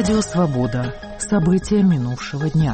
Радио «Свобода». События минувшего дня.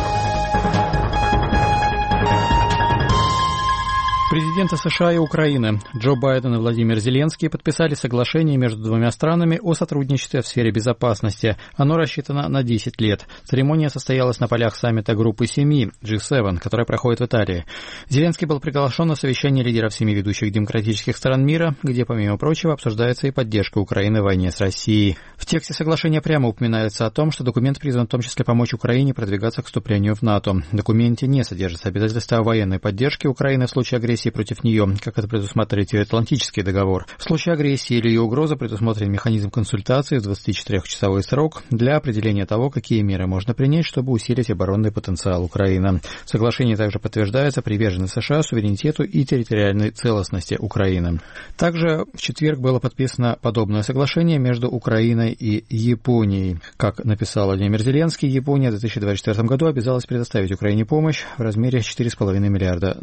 Президенты США и Украины Джо Байден и Владимир Зеленский подписали соглашение между двумя странами о сотрудничестве в сфере безопасности. Оно рассчитано на 10 лет. Церемония состоялась на полях саммита группы 7 G7, которая проходит в Италии. Зеленский был приглашен на совещание лидеров 7 ведущих демократических стран мира, где, помимо прочего, обсуждается и поддержка Украины в войне с Россией. В тексте соглашения прямо упоминается о том, что документ призван в том числе помочь Украине продвигаться к вступлению в НАТО. В документе не содержится обязательства о военной поддержке Украины в случае агрессии против нее, как это предусматривает Североатлантический договор. В случае агрессии или ее угрозы предусмотрен механизм консультации в 24-часовой срок для определения того, какие меры можно принять, чтобы усилить оборонный потенциал Украины. В соглашении также подтверждается приверженность США суверенитету и территориальной целостности Украины. Также в четверг было подписано подобное соглашение между Украиной и Японией. Как написал Владимир Зеленский, Япония в 2024 году обязалась предоставить Украине помощь в размере $4,5 миллиарда.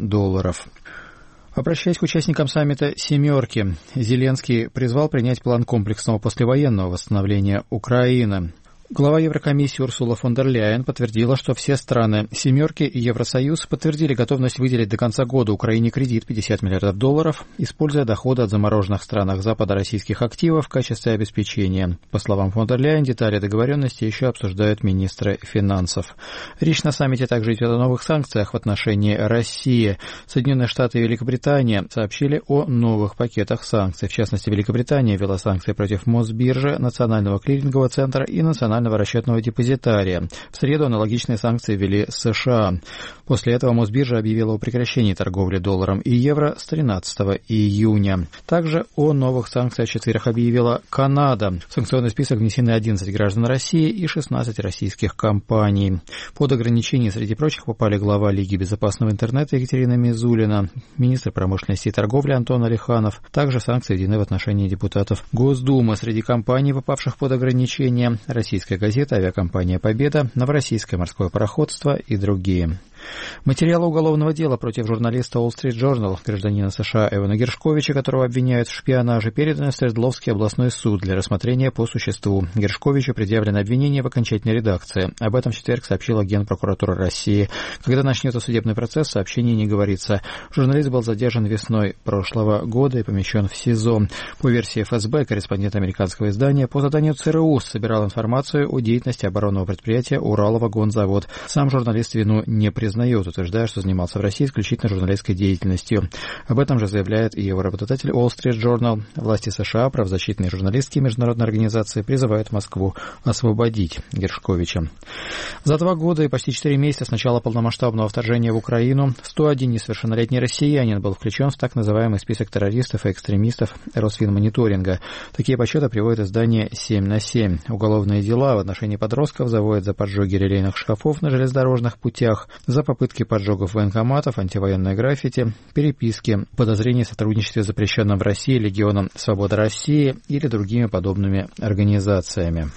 Обращаясь к участникам саммита «семерки», Зеленский призвал принять план комплексного послевоенного восстановления Украины. Глава Еврокомиссии Урсула фон дер Ляйен подтвердила, что все страны «семерки» и Евросоюз подтвердили готовность выделить до конца года Украине кредит $50 миллиардов, используя доходы от замороженных в странах Запада российских активов в качестве обеспечения. По словам фон дер Ляйен, детали договоренности еще обсуждают министры финансов. Речь на саммите также идет о новых санкциях в отношении России. Соединенные Штаты и Великобритания сообщили о новых пакетах санкций. В частности, Великобритания ввела санкции против Мосбиржи, Национального клирингового центра и Национального расчетного депозитария. В среду аналогичные санкции ввели США. После этого Мосбиржа объявила о прекращении торговли долларом и евро с 13 июня. Также о новых санкциях в четверг объявила Канада. В санкционный список внесены 11 граждан России и 16 российских компаний. Под ограничения, среди прочих, попали глава Лиги безопасного интернета Екатерина Мизулина, министр промышленности и торговли Антон Алиханов. Также санкции введены в отношении депутатов Госдумы. Среди компаний, попавших под ограничения, Российская газета, авиакомпания «Победа», Новороссийское морское пароходство и другие. Материалы уголовного дела против журналиста Wall Street Journal, гражданина США Эвана Гершковича, которого обвиняют в шпионаже, переданы в Свердловский областной суд для рассмотрения по существу. Гершковичу предъявлено обвинение в окончательной редакции. Об этом в четверг сообщила Генпрокуратура России. Когда начнется судебный процесс, в сообщении не говорится. Журналист был задержан весной прошлого года и помещен в СИЗО. По версии ФСБ, корреспондент американского издания по заданию ЦРУ собирал информацию о деятельности оборонного предприятия «Уралвагонзавод». Сам журналист вину не признает, утверждая, что занимался в России исключительно журналистской деятельностью. Об этом же заявляет и его работодатель Wall Street Journal. Власти США, правозащитные журналистские международные организации призывают Москву освободить Гершковича. За 2 года и почти 4 месяца с начала полномасштабного вторжения в Украину 101 несовершеннолетний россиянин был включен в так называемый список террористов и экстремистов Росфинмониторинга. Такие подсчеты приводит издание 7/7. Уголовные дела в отношении подростков заводят за поджоги релейных шкафов на железнодорожных путях, за попытки поджогов военкоматов, антивоенное граффити, переписки, подозрения в сотрудничестве с запрещенным в России Легионом Свободы России или другими подобными организациями.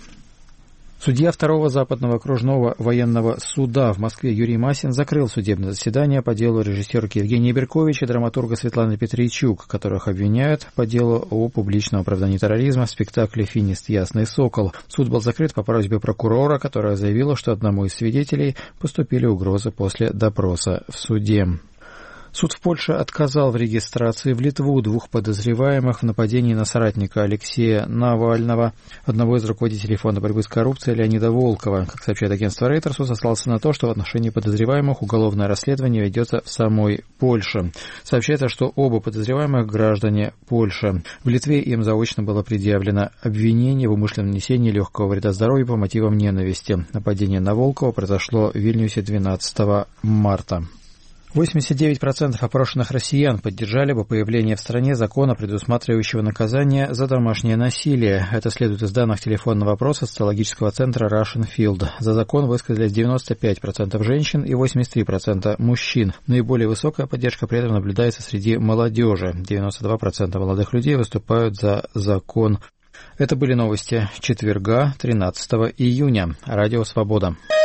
Судья 2-го Западного окружного военного суда в Москве Юрий Масин закрыл судебное заседание по делу режиссерки Евгения Беркович и драматурга Светланы Петричук, которых обвиняют по делу о публичном оправдании терроризма в спектакле «Финист. Ясный сокол». Суд был закрыт по просьбе прокурора, которая заявила, что одному из свидетелей поступили угрозы после допроса в суде. Суд в Польше отказал в регистрации в Литву 2 подозреваемых в нападении на соратника Алексея Навального, одного из руководителей Фонда борьбы с коррупцией Леонида Волкова. Как сообщает агентство Reuters, суд сослался на то, что в отношении подозреваемых уголовное расследование ведется в самой Польше. Сообщается, что оба подозреваемых граждане Польши. В Литве им заочно было предъявлено обвинение в умышленном нанесении легкого вреда здоровью по мотивам ненависти. Нападение на Волкова произошло в Вильнюсе 12 марта. 89% опрошенных россиян поддержали бы появление в стране закона, предусматривающего наказание за домашнее насилие. Это следует из данных телефонного опроса социологического центра Russian Field. За закон высказались 95% женщин и 83% мужчин. Наиболее высокая поддержка при этом наблюдается среди молодежи. 92% молодых людей выступают за закон. Это были новости четверга, 13 июня. Радио «Свобода».